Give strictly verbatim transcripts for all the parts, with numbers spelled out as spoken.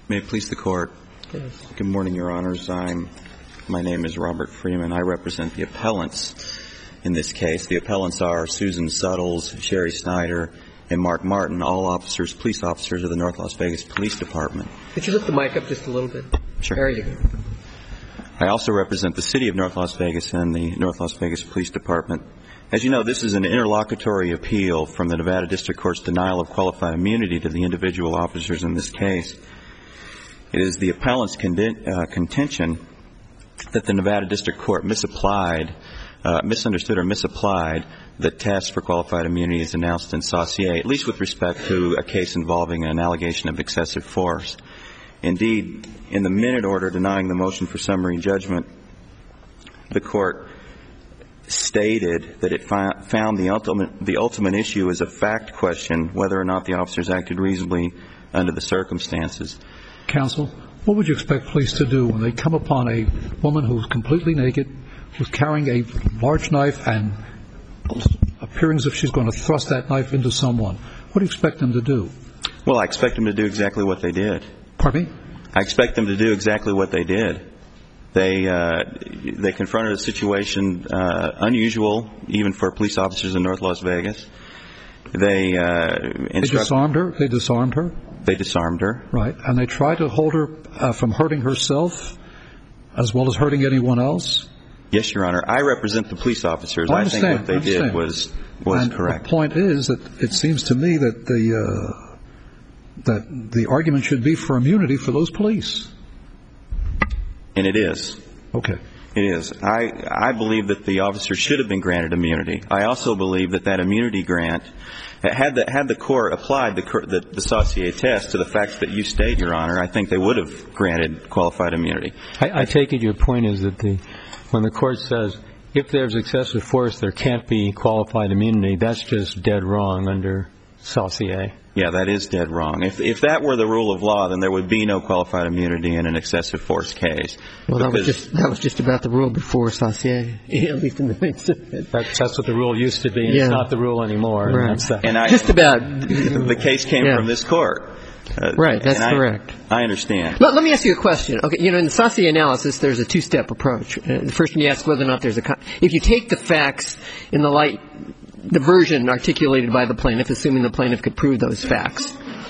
May it please the Court. Yes. Good morning, Your Honors. I'm, my name is Robert Freeman. I represent the appellants in this case. The appellants are Susan Suttles, Sherry Snyder, and Mark Martin, all officers, police officers of the North Las Vegas Police Department. Could you lift the mic up just a little bit? Sure. There you go. I also represent the City of North Las Vegas and the North Las Vegas Police Department. As you know, this is an interlocutory appeal from the Nevada District Court's denial of qualified immunity to the individual officers in this case. It is the appellant's conden- uh, contention that the Nevada District Court misapplied, uh, misunderstood or misapplied the test for qualified immunity as announced in Saucier, at least with respect to a case involving an allegation of excessive force. Indeed, in the minute order denying the motion for summary judgment, the Court stated that it fi- found the ultimate, the ultimate issue as a fact question whether or not the officers acted reasonably under the circumstances. Counsel, what would you expect police to do when they come upon a woman who's completely naked, who's carrying a large knife and appearing as if she's going to thrust that knife into someone? What do you expect them to do? Well, I expect them to do exactly what they did. Pardon me? I expect them to do exactly what they did. They uh, they confronted a situation uh, unusual, even for police officers in North Las Vegas. They uh, They disarmed her? They disarmed her? They disarmed her. Right. And they tried to hold her uh, from hurting herself as well as hurting anyone else? Yes, Your Honor. I represent the police officers. I, I think what they I did was was and correct. The point is that it seems to me that the uh, that the argument should be for immunity for those police. And it is. Okay. It is. I I believe that the officers should have been granted immunity. I also believe that that immunity grant, had the had the court applied the the, the Saucier test to the facts that you state, Your Honor, I think they would have granted qualified immunity. I, I take it your point is that the when the court says if there's excessive force, there can't be qualified immunity, that's just dead wrong under Saucier. Yeah, that is dead wrong. If if that were the rule of law, then there would be no qualified immunity in an excessive force case. Well, that was just that was just about the rule before Saucier, at least in the mix of it. That's, that's what the rule used to be. And yeah. It's not the rule anymore. Right. And, that's and I, just about. The case came yeah. from this court. Uh, right, that's I, correct. I understand. Let, let me ask you a question. Okay, you know, in the Saucier analysis, there's a two-step approach. Uh, the first one, you ask whether or not there's a con- if you take the facts in the light, the version articulated by the plaintiff, assuming the plaintiff could prove those facts,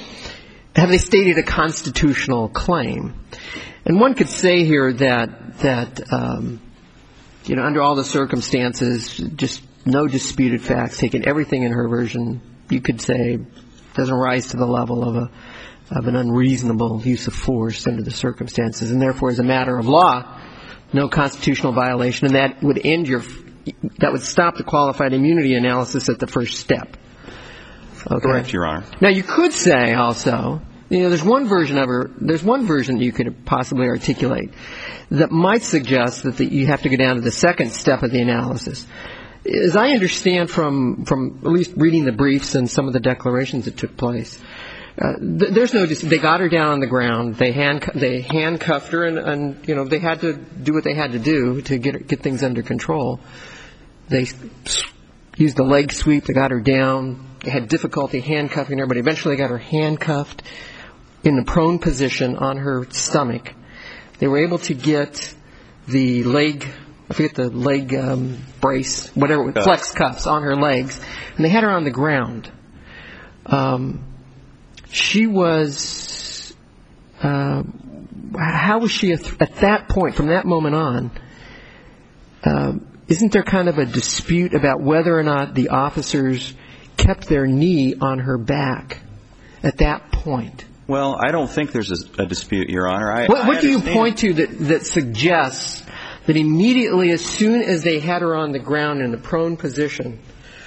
have they stated a constitutional claim? And one could say here that that um, you know, under all the circumstances, just no disputed facts, taking everything in her version, you could say doesn't rise to the level of a of an unreasonable use of force under the circumstances, and therefore, as a matter of law, no constitutional violation, and that would end your that would stop the qualified immunity analysis at the first step. Okay. Correct, Your Honor. Now, you could say also, you know, there's one version of her, there's one version you could possibly articulate that might suggest that the, you have to go down to the second step of the analysis. As I understand from from at least reading the briefs and some of the declarations that took place, uh, th- there's no. They got her down on the ground. They hand they handcuffed her, and, and you know they had to do what they had to do to get her, get things under control. They used a leg sweep. They got her down. They had difficulty handcuffing her, but eventually got her handcuffed in the prone position on her stomach. They were able to get the leg. I forget the leg um, brace, whatever, cuffs. flex cuffs on her legs, and they had her on the ground. Um, she was, uh, how was she at that point, from that moment on, uh, isn't there kind of a dispute about whether or not the officers kept their knee on her back at that point? Well, I don't think there's a, a dispute, Your Honor. I, what what I do you point to that, that suggests that immediately, as soon as they had her on the ground in the prone position,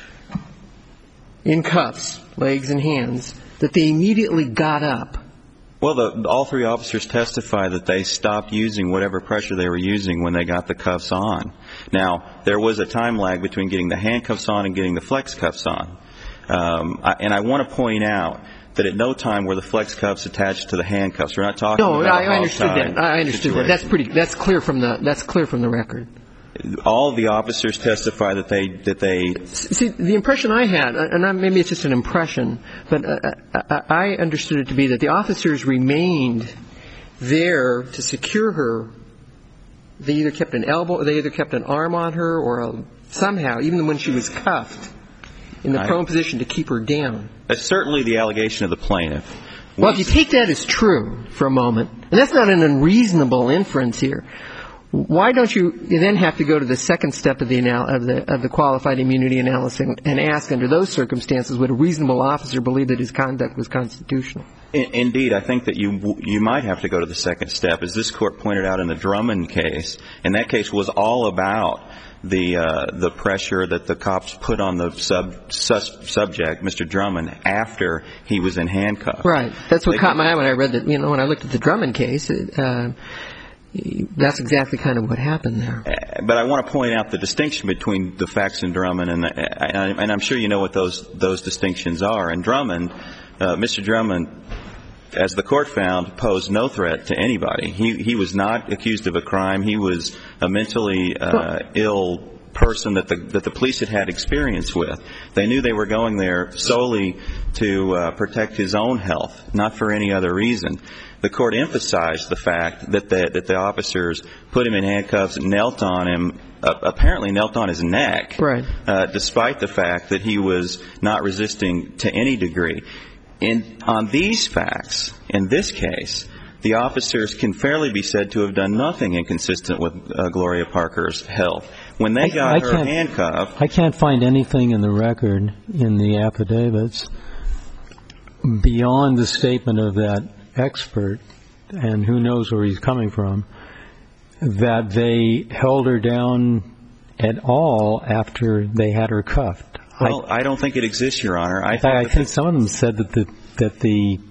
in cuffs, legs and hands, that they immediately got up? Well, the, all three officers testify that they stopped using whatever pressure they were using when they got the cuffs on. Now, there was a time lag between getting the handcuffs on and getting the flex cuffs on. Um, I, and I want to point out that at no time were the flex cuffs attached to the handcuffs. We're not talking no, about No, I understood that. I understood situation. that. That's pretty. That's clear from the. That's clear from the record. All of the officers testify that they that they. See, the impression I had, and I, maybe it's just an impression, but uh, I, I understood it to be that the officers remained there to secure her. They either kept an elbow, they either kept an arm on her, or a, somehow, even when she was cuffed, in the prone position to keep her down. That's certainly the allegation of the plaintiff. Well, if you take that as true for a moment, and that's not an unreasonable inference here, why don't you, you then have to go to the second step of the, anal- of the of the qualified immunity analysis and, and ask, under those circumstances, would a reasonable officer believe that his conduct was constitutional? In, indeed, I think that you you might have to go to the second step, as this court pointed out in the Drummond case, and that case was all about the uh, the pressure that the cops put on the sub, sus, subject, Mister Drummond, after he was in handcuffs. Right. That's what they, caught my eye when I read that. You know, when I looked at the Drummond case, it, uh, that's exactly kind of what happened there. But I want to point out the distinction between the facts in Drummond, and, and, and I'm sure you know what those those distinctions are. In Drummond, uh, Mister Drummond, as the court found, posed no threat to anybody. He he was not accused of a crime. He was a mentally uh, ill person that the that the police had had experience with. They knew they were going there solely to uh, protect his own health, not for any other reason. The court emphasized the fact that the, that the officers put him in handcuffs, knelt on him, uh, apparently knelt on his neck, right. uh, despite the fact that he was not resisting to any degree. In, on these facts, in this case, the officers can fairly be said to have done nothing inconsistent with uh, Gloria Parker's health. When they got I, I her handcuffed... I can't find anything in the record, in the affidavits, beyond the statement of that expert, and who knows where he's coming from, that they held her down at all after they had her cuffed. Well, I, I don't think it exists, Your Honor. I, I think some of them said that the, that the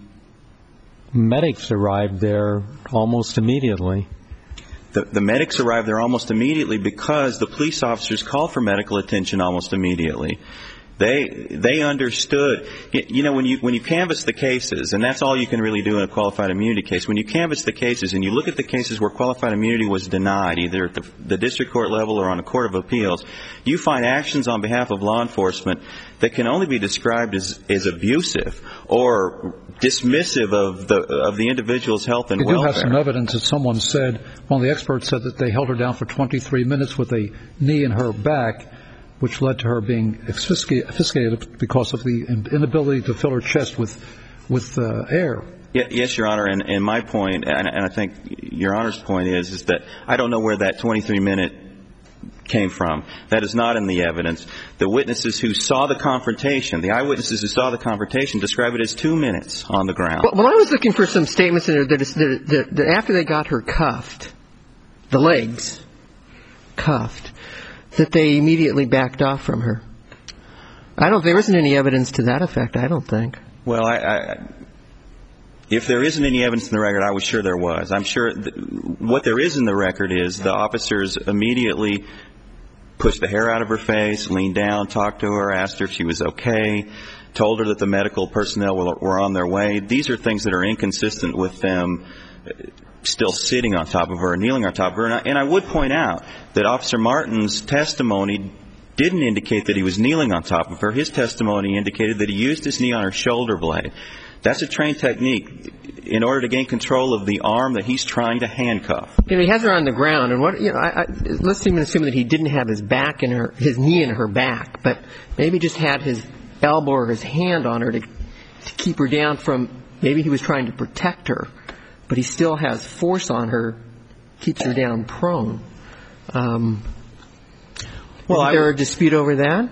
medics arrived there almost immediately. The, the medics arrived there almost immediately because the police officers called for medical attention almost immediately. They they understood. You know, when you when you canvass the cases, and that's all you can really do in a qualified immunity case, when you canvass the cases and you look at the cases where qualified immunity was denied, either at the, the district court level or on a court of appeals, you find actions on behalf of law enforcement that can only be described as, as abusive or dismissive of the of the individual's health and welfare. You do welfare. have some evidence that someone said, one of the experts said that they held her down for twenty-three minutes with a knee in her back, which led to her being asphyxiated because of the inability to fill her chest with with uh, air. Yes, Your Honor, and, and my point, and, and I think Your Honor's point is, is that I don't know where that twenty-three minute came from. That is not in the evidence. The witnesses who saw the confrontation, the eyewitnesses who saw the confrontation, describe it as two minutes on the ground. Well, well I was looking for some statements in there that, that, that, that after they got her cuffed, the legs cuffed, that they immediately backed off from her. I don't. There isn't any evidence to that effect, I don't think. Well, I, I, if there isn't any evidence in the record, I was sure there was. I'm sure th- what there is in the record is the officers immediately pushed the hair out of her face, leaned down, talked to her, asked her if she was okay, told her that the medical personnel were, were on their way. These are things that are inconsistent with them still sitting on top of her, kneeling on top of her. And I, and I would point out that Officer Martin's testimony didn't indicate that he was kneeling on top of her. His testimony indicated that he used his knee on her shoulder blade. That's a trained technique in order to gain control of the arm that he's trying to handcuff. You know, he has her on the ground, and what you know, I, I, let's even assume that he didn't have his back in her, his knee in her back, but maybe just had his elbow or his hand on her to, to keep her down from. Maybe he was trying to protect her, but he still has force on her, keeps her down prone. Um, well, is there a dispute over that?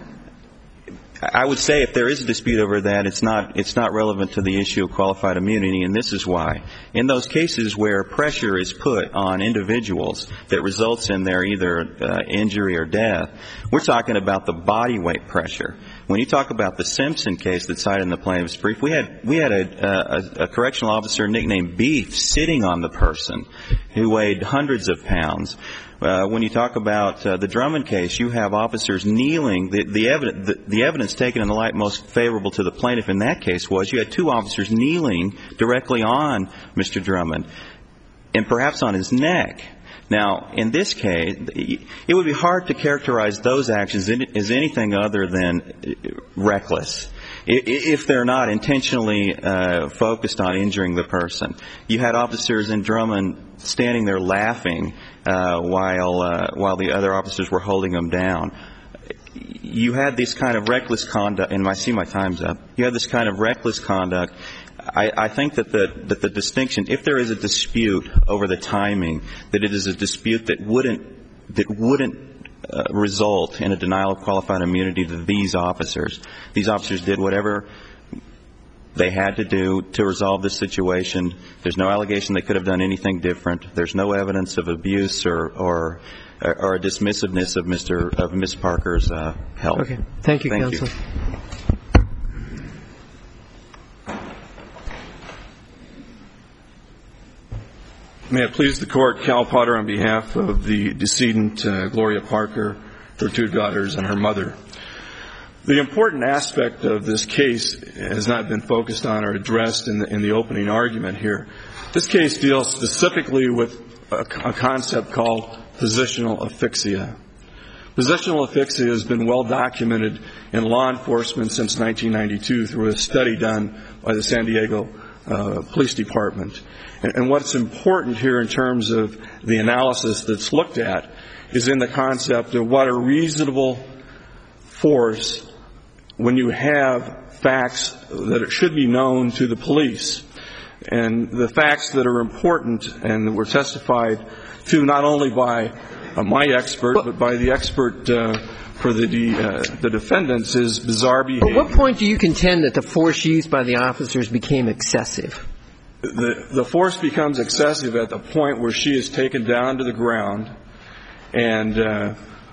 I would say if there is a dispute over that, it's not it's not relevant to the issue of qualified immunity, and this is why. In those cases where pressure is put on individuals that results in their either uh, injury or death, we're talking about the body weight pressure. When you talk about the Simpson case that's cited in the plaintiff's brief, we had we had a, a, a correctional officer nicknamed Beef sitting on the person who weighed hundreds of pounds. Uh, when you talk about uh, the Drummond case, you have officers kneeling. The, the, evidence, the, the evidence taken in the light most favorable to the plaintiff in that case was you had two officers kneeling directly on Mister Drummond and perhaps on his neck. Now, in this case, it would be hard to characterize those actions as anything other than reckless. if they're not intentionally uh, focused on injuring the person. You had officers in Drummond standing there laughing uh, while uh, while the other officers were holding them down. You had this kind of reckless conduct, and I see my time's up. You had this kind of reckless conduct. I, I think that the that the distinction, if there is a dispute over the timing, that it is a dispute that wouldn't that wouldn't uh, result in a denial of qualified immunity to these officers. These officers did whatever they had to do to resolve this situation. There's no allegation they could have done anything different. There's no evidence of abuse or or, or a dismissiveness of Mister of Miss Parker's uh, health. Okay. Thank you, Thank counsel. you. May it please the Court, Cal Potter on behalf of the decedent uh, Gloria Parker, her two daughters, and her mother. The important aspect of this case has not been focused on or addressed in the, in the opening argument here. This case deals specifically with a, a concept called positional asphyxia. Positional asphyxia has been well documented in law enforcement since nineteen ninety-two through a study done by the San Diego uh, Police Department. And, and what's important here in terms of the analysis that's looked at is in the concept of what a reasonable force when you have facts that it should be known to the police. And the facts that are important and that were testified to not only by uh, my expert but by the expert uh, for the de- uh, the defendants is bizarre behavior. At what point do you contend that the force used by the officers became excessive? The, the force becomes excessive at the point where she is taken down to the ground, and uh,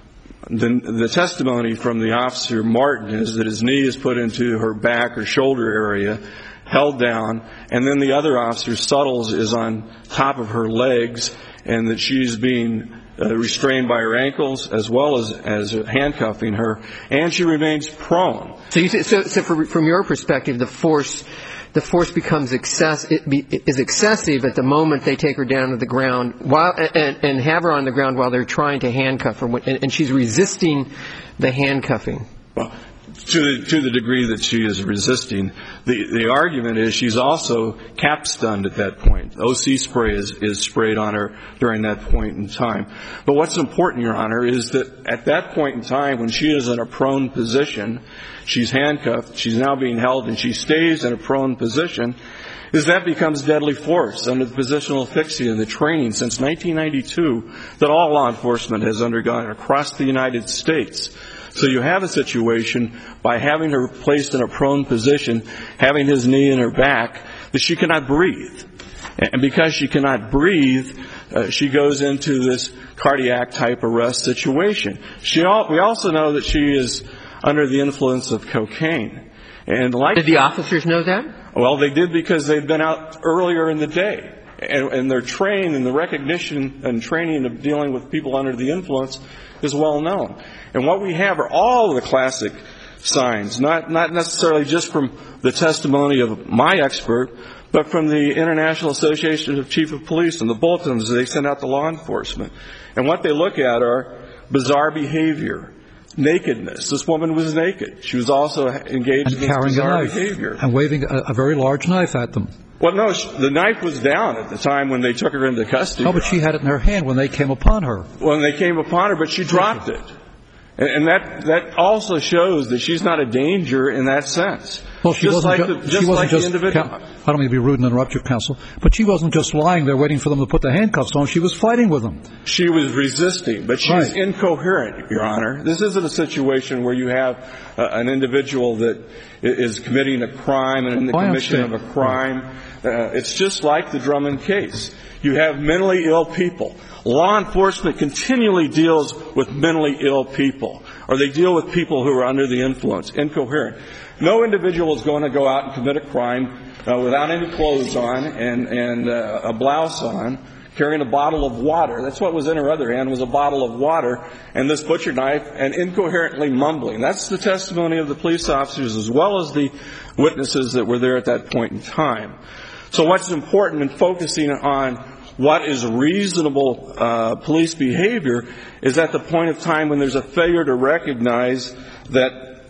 the, the testimony from the officer, Martin, is that his knee is put into her back or shoulder area, held down, and then the other officer, Suttles, is on top of her legs, and that she's being uh, restrained by her ankles as well as, as handcuffing her, and she remains prone. So, you, so, so for, from your perspective, the force... The force becomes excess, it be, is excessive at the moment they take her down to the ground while, and, and have her on the ground while they're trying to handcuff her, and, and she's resisting the handcuffing. Well, to the, to the degree that she is resisting, the, the argument is she's also cap-stunned at that point. O C spray is, is sprayed on her during that point in time. But what's important, Your Honor, is that at that point in time when she is in a prone position, she's handcuffed, she's now being held, and she stays in a prone position, is that becomes deadly force under the positional asphyxia and the training since nineteen ninety-two that all law enforcement has undergone across the United States. So you have a situation by having her placed in a prone position, having his knee in her back, that she cannot breathe. And because she cannot breathe, uh, she goes into this cardiac type arrest situation. She al- we also know that she is under the influence of cocaine. And like Did the officers know that? Well, they did because they'd been out earlier in the day. And, and their trained and the recognition and training of dealing with people under the influence is well known. And what we have are all of the classic signs, not, not necessarily just from the testimony of my expert, but from the International Association of Chief of Police and the bulletins they send out to law enforcement. And what they look at are bizarre behavior, nakedness. This woman was naked. She was also engaged and in carrying bizarre a knife behavior. And waving a, a very large knife at them. Well, no, the knife was down at the time when they took her into custody. No, but she had it in her hand when they came upon her. When they came upon her, but she dropped it. And that that also shows that she's not a danger in that sense. Well, she just wasn't like ju- the, she just wasn't like just, the individual. I don't mean to be rude and interrupt your counsel, but she wasn't just lying there waiting for them to put the handcuffs on. She was fighting with them. She was resisting, but she's Right. incoherent, Your Honor. This isn't a situation where you have uh, an individual that is committing a crime and in the I commission of understand. a crime. Uh, it's just like the Drummond case. You have mentally ill people. Law enforcement continually deals with mentally ill people, or they deal with people who are under the influence, incoherent. No individual is going to go out and commit a crime uh, without any clothes on and, and uh, a blouse on, carrying a bottle of water. That's what was in her other hand, was a bottle of water, and this butcher knife, and incoherently mumbling. That's the testimony of the police officers as well as the witnesses that were there at that point in time. So what's important in focusing on what is reasonable uh, police behavior is at the point of time when there's a failure to recognize that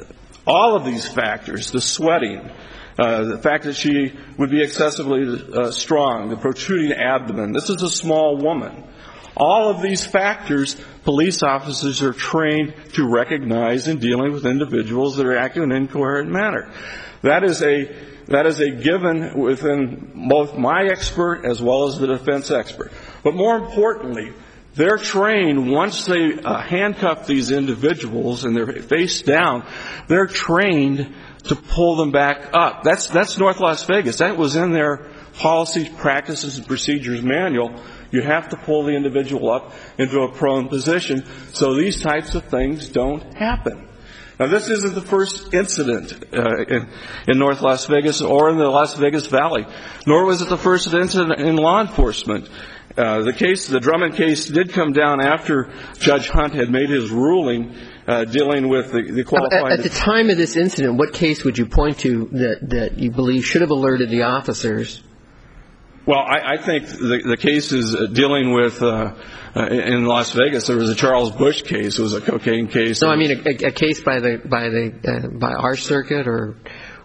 All of these factors, the sweating, uh, the fact that she would be excessively uh, strong, the protruding abdomen, this is a small woman. All of these factors, police officers are trained to recognize in dealing with individuals that are acting in an incoherent manner. That is a that is a given within both my expert as well as the defense expert. But more importantly, they're trained, once they uh, handcuff these individuals and they're face down, they're trained to pull them back up. That's that's North Las Vegas. That was in their policies, practices, and procedures manual. You have to pull the individual up into a prone position so these types of things don't happen. Now, this isn't the first incident uh, in, in North Las Vegas or in the Las Vegas Valley, nor was it the first incident in law enforcement. Uh, the case, the Drummond case, did come down after Judge Hunt had made his ruling uh, dealing with the, the qualified. At, at the time of this incident, what case would you point to that, that you believe should have alerted the officers? Well, I, I think the, the case is dealing with, uh, uh, in Las Vegas, there was a Charles Bush case. It was a cocaine case. No, I mean a, a case by the by the uh, by our circuit or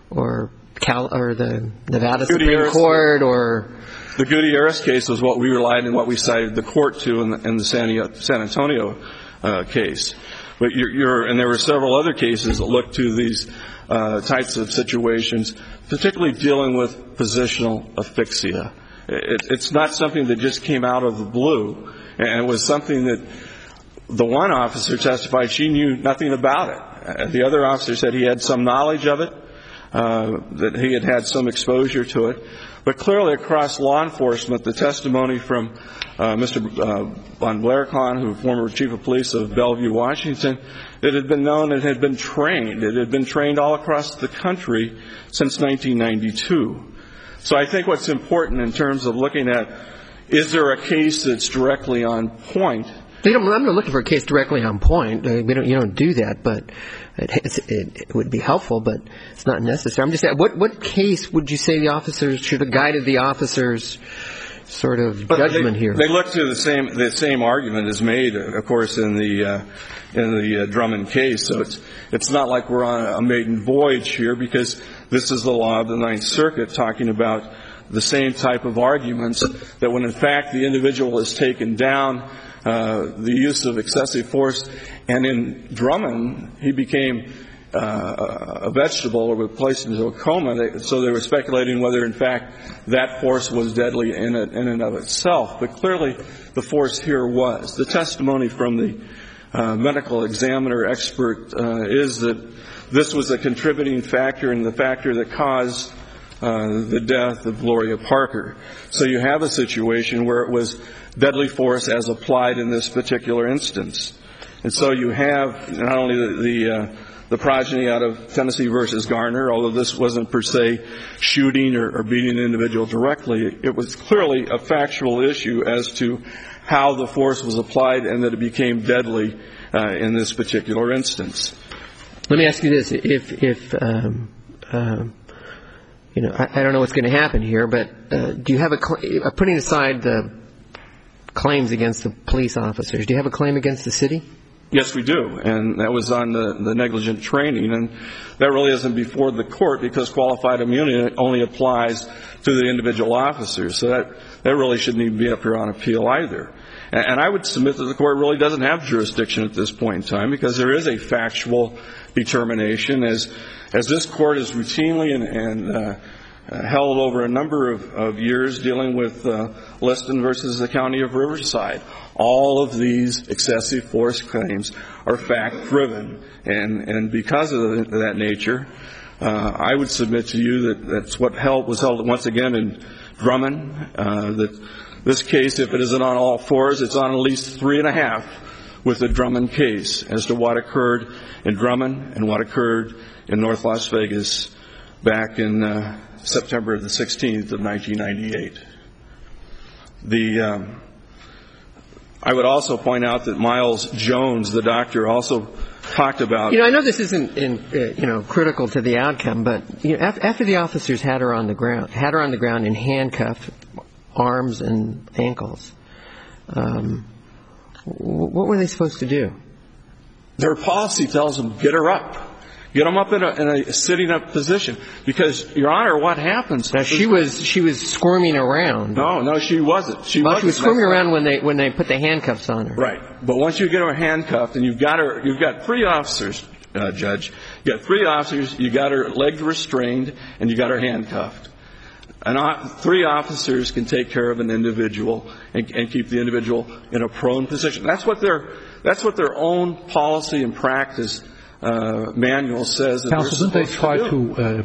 or Cal or the Nevada Supreme Court or. The Gutierrez case was what we relied on, what we cited the court to in the, in the San, San Antonio uh, case. But you're, you're, and there were several other cases that looked to these uh, types of situations, particularly dealing with positional asphyxia. It, it's not something that just came out of the blue, and it was something that the one officer testified she knew nothing about it. The other officer said he had some knowledge of it, uh, that he had had some exposure to it. But clearly across law enforcement, the testimony from uh, Mister Uh, Von Blaircon, who former chief of police of Bellevue, Washington, it had been known, it had been trained. It had been trained all across the country since nineteen ninety-two. So I think what's important in terms of looking at, is there a case that's directly on point? They don't, I'm not looking for a case directly on point. Uh, we don't, you don't do that, but it, it's, it, it would be helpful, but it's not necessary. I'm just saying, what, what case would you say the officers should have guided the officers' sort of but judgment they, here? They look to the same the same argument is made, of course, in the uh, in the uh, Drummond case. So it's it's not like we're on a maiden voyage here, because this is the law of the Ninth Circuit talking about the same type of arguments, that when in fact the individual is taken down, Uh, the use of excessive force, and in Drummond, he became uh, a vegetable or was placed into a coma, they, so they were speculating whether in fact that force was deadly in, it, in and of itself. But clearly the force here was. The testimony from the uh, medical examiner expert uh, is that this was a contributing factor and the factor that caused uh, the death of Gloria Parker. So you have a situation where it was deadly force as applied in this particular instance. And so you have not only the the, uh, the progeny out of Tennessee versus Garner, although this wasn't per se shooting or, or beating an individual directly, it was clearly a factual issue as to how the force was applied and that it became deadly uh, in this particular instance. Let me ask you this: if if um, um, you know, I, I don't know what's going to happen here, but uh, do you have a cl- uh, putting aside the claims against the police officers, do you have a claim against the city? Yes, we do, and that was on the, the negligent training, and that really isn't before the court because qualified immunity only applies to the individual officers, so that, that really shouldn't even be up here on appeal either. And, and I would submit that the court really doesn't have jurisdiction at this point in time because there is a factual determination, as as this court is routinely and, and uh, Uh, held over a number of, of years dealing with uh, Liston versus the County of Riverside. All of these excessive force claims are fact-driven, and, and because of the, that nature, uh, I would submit to you that that's what held, was held once again in Drummond, uh, that this case, if it isn't on all fours, it's on at least three and a half with the Drummond case as to what occurred in Drummond and what occurred in North Las Vegas back in uh, September the sixteenth of nineteen ninety-eight. The um, I would also point out that Miles Jones, the doctor, also talked about. You know, I know this isn't in, uh, you know critical to the outcome, but you know, after, after the officers had her on the ground, had her on the ground in handcuffed arms and ankles, um, what were they supposed to do? Their policy tells them get her up. Get them up in a, in a sitting up position. Because, Your Honor, what happens? Now, she was she was squirming around. No, no, she wasn't. She well, wasn't. she was squirming around when they when they put the handcuffs on her. Right. But once you get her handcuffed, and you've got her, you've got three officers, uh, Judge. You got three officers. You got her legs restrained, and you got her handcuffed. And uh, three officers can take care of an individual and, and keep the individual in a prone position. That's what their that's what their own policy and practice uh, manual says. That Counsel, didn't they try to to, uh,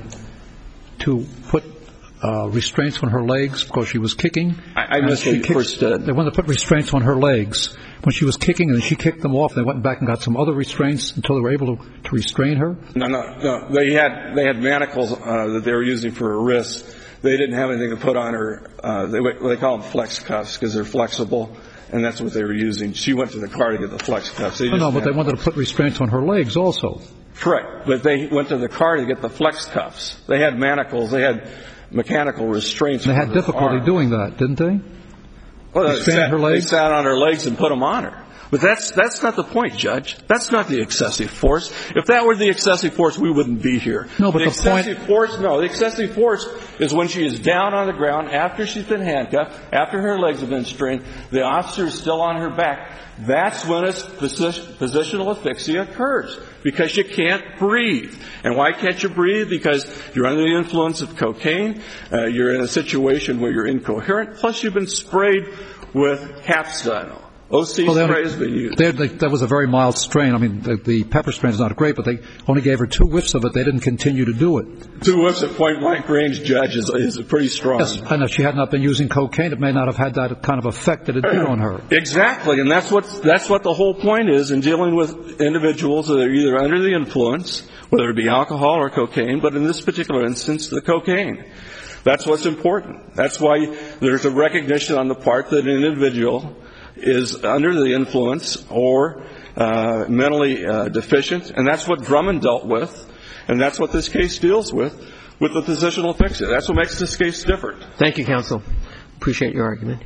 to put uh, restraints on her legs because she was kicking? I, I missed what you first said. They wanted to put restraints on her legs when she was kicking, and she kicked them off. They went back and got some other restraints until they were able to, to restrain her. No, no, no. They had they had manacles uh, that they were using for her wrists. They didn't have anything to put on her. Uh, they they call them flex cuffs because they're flexible, and that's what they were using. She went to the car to get the flex cuffs. They no, no, but they wanted to put restraints on her legs also. Correct, but they went to the car to get the flex cuffs. They had manacles. They had mechanical restraints. They had difficulty arm. doing that, didn't they? Well, they Restrain sat, her legs? they sat on her legs and put them on her. But that's that's not the point, Judge. That's not the excessive force. If that were the excessive force, we wouldn't be here. No, but the, the excessive point... force, no, the excessive force is when she is down on the ground after she's been handcuffed, after her legs have been strained, the officer is still on her back. That's when a position, positional asphyxia occurs, because you can't breathe. And why can't you breathe? Because you're under the influence of cocaine. Uh, you're in a situation where you're incoherent. Plus, you've been sprayed with Capstan. O C well, spray has been used. They, they, that was a very mild strain. I mean, the, the pepper strain is not great, but they only gave her two whiffs of it. They didn't continue to do it. Two whiffs at point-blank range, Judge, is, is pretty strong. Yes, and if she had not been using cocaine, it may not have had that kind of effect that it did on her. Exactly, and that's what that's what the whole point is in dealing with individuals that are either under the influence, whether it be alcohol or cocaine, but in this particular instance, the cocaine. That's what's important. That's why there's a recognition on the part that an individual is under the influence or uh, mentally uh, deficient, and that's what Drummond dealt with, and that's what this case deals with, with the positional asphyxia. That's what makes this case different. Thank you, counsel. Appreciate your argument.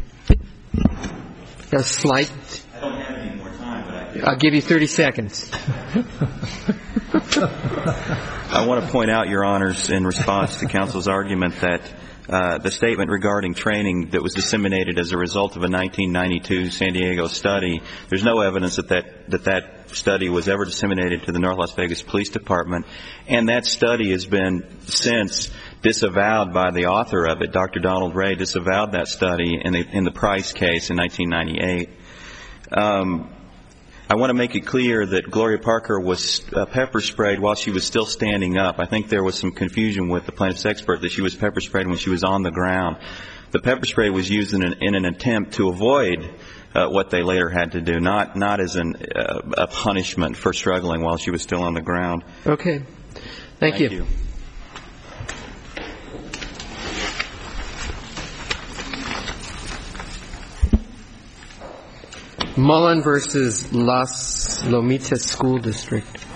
A slight. I don't have any more time, but I can. I'll give you thirty seconds. I want to point out, Your Honors, in response to counsel's argument that Uh, the statement regarding training that was disseminated as a result of a nineteen ninety-two San Diego study, there's no evidence that that, that that study was ever disseminated to the North Las Vegas Police Department, and that study has been since disavowed by the author of it. Doctor Donald Ray disavowed that study in the, in the Price case in nineteen ninety-eight. Um, I want to make it clear that Gloria Parker was uh, pepper sprayed while she was still standing up. I think there was some confusion with the plaintiff's expert that she was pepper sprayed when she was on the ground. The pepper spray was used in an, in an attempt to avoid uh, what they later had to do, not not as an, uh, a punishment for struggling while she was still on the ground. Okay. Thank, Thank you. you. Mullen versus Las Lomitas School District.